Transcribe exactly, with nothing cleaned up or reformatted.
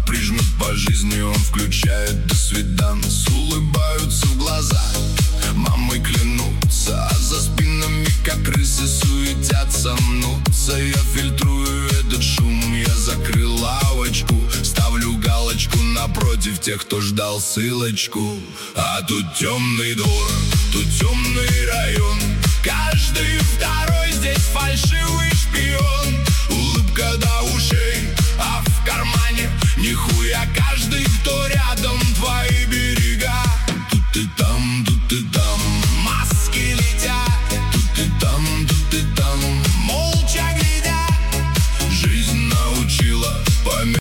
прижмет по жизни, он включает «до свиданс». Улыбаются в глаза, мамой клянутся, а за спинами, как крысы, суетятся, мнутся. Я фильтрую этот шум, я закрыл лавочку, ставлю галочку напротив тех, кто ждал ссылочку. А тут темный двор, тут темный район, каждый второй здесь фальшивый шпион. Улыбка до ушей,